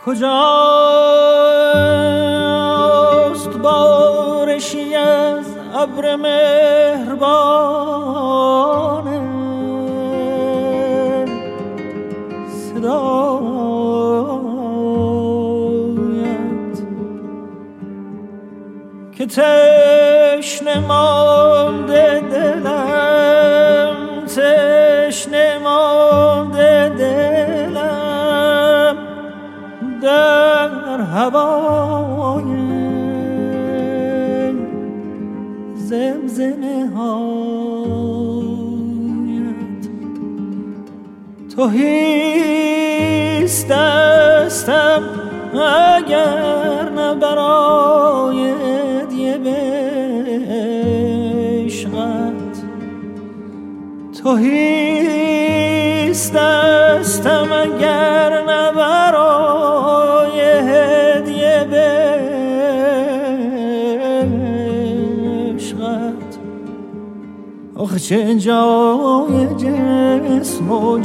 کجاست بارشی از ابر مهربان صدایت که تشنه مانده دلم، تشنه مانده دلم در هوای زمزمه هایت. تهیست دستم اگر نه برای هدیه به عشقت، تهیست دستم اگر نه برای هدیه به عشقت. آخه چه جای جسم و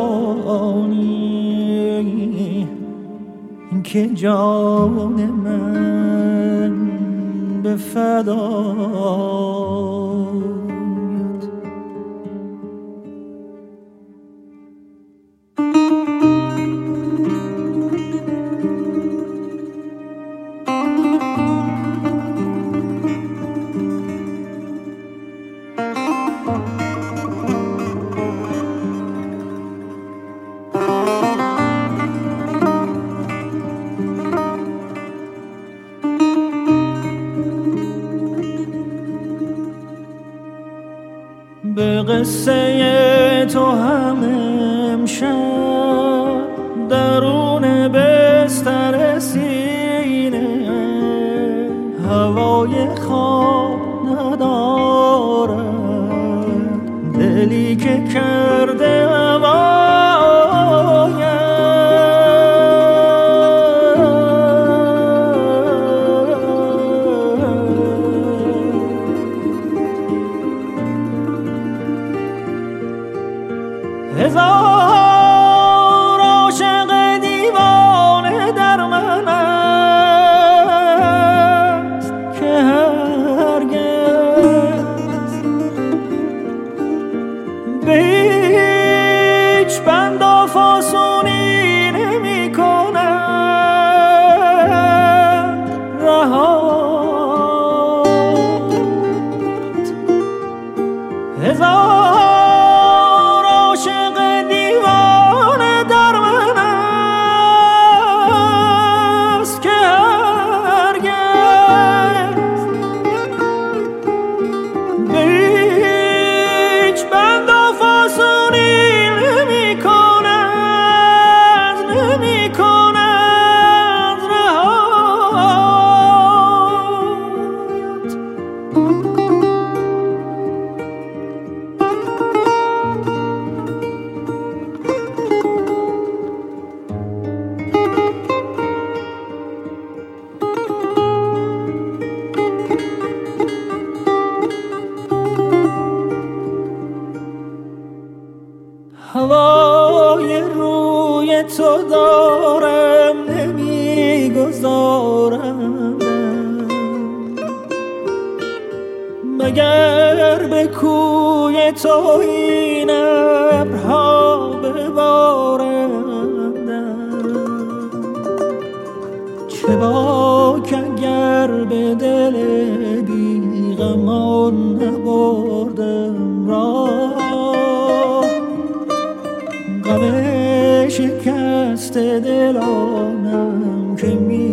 جوانی که جان من به فدایت. به قصه تو هم امشب درون بستر سینه هوای خواب ندارد، دلی که کرده هزار عاشق دیوانه در من است که هرگز به هیچ بند و فاسونی نمی کنند رهات. هزار هوای روی تو دارم نمیگذارم مگر به کوی تو این ابرها ببارندم. چه باک اگر به دل بیغمان نبردم راه، غم شکست دلانم که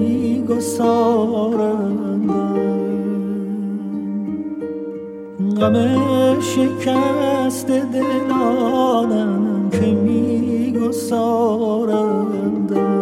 میگسارندم، غم شکست دلانم که میگسارندم.